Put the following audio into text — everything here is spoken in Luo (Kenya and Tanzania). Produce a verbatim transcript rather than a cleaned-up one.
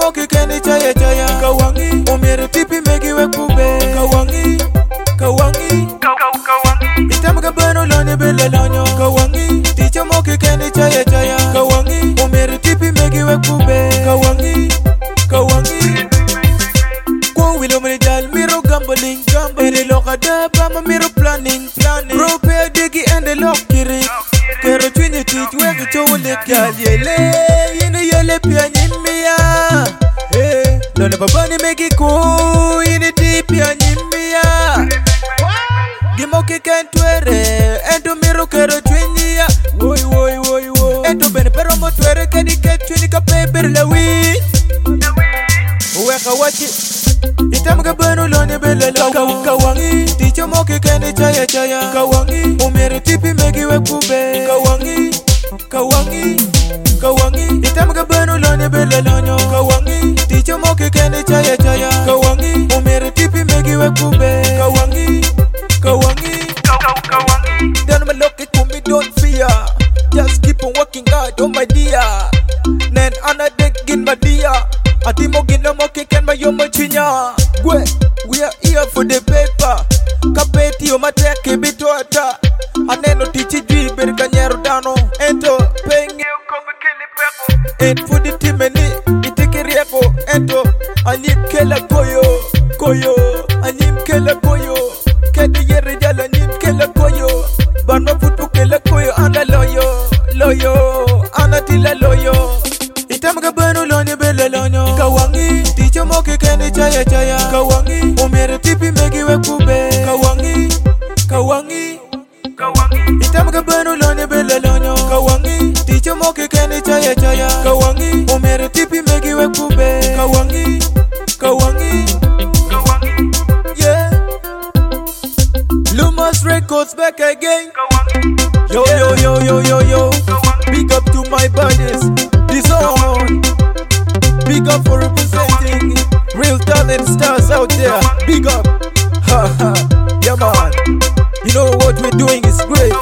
moki kendi chaya chaya kawangi omere tipi megi we kube kawangi kawangi itam ga bano lonye bele lonyo kawangi ticho moki kendi chaya chaya kawangi omere tipi megi we kube kawangi kawangi kwa wilo mre jal miro gambling gambling ere loka daba ma miro planning planning bro pe digi ende lokiri kero chwinyi tich wegi chowole gal yele yine yele pia nyimia eh lone babani megi ku yine di pia nyimia gimoki kentwere ento miro kero chwinyi ya woi woi woi woi ento bene pero mo twere kedi ket chwinyi ka peber la wii weka wachi itam ga bano lonye bele lo kawangi ticho moki kendi chaya chaya kawangi omere tipi megi we kube kawangi kawangi kawangi itam ga bano lonye bele lonyo kawangi ticho moki kendi chaya chaya kawangi omere tipi megi we kube kawangi kawangi kawangi then my luck it me don't fear just keep on working hard oh my dear nen anadek gin my dear Atimo gino moki ken ma yomo chinya Gwe, we are here for the paper Kapeti o mateke bitota Aneno tichi jui beri kanyero dano Ento, pengi o kome kele pepo And for the timeni, itike rieko Ento, anyim kela koyo Koyo, anyim kela koyo Kedi yere jala anyim kela koyo Bano futu kela koyo Ana loyo, loyo Ana tila loyo Itam ga bano lonye bele lonyo kawangi ticho moki kendi chaya chaya kawangi omere tipi megi we kube kawangi kawangi kawangi itam ga bano lonye bele lonyo kawangi ticho moki kendi chaya chaya kawangi omere tipi megi we kube kawangi kawangi kawangi yeah Lumos Records back again kawangi yo yo yo yo yo yo big up to my buddies this on big up for representing real talent stars out there big up ha ha yeah man you know what we're doing is great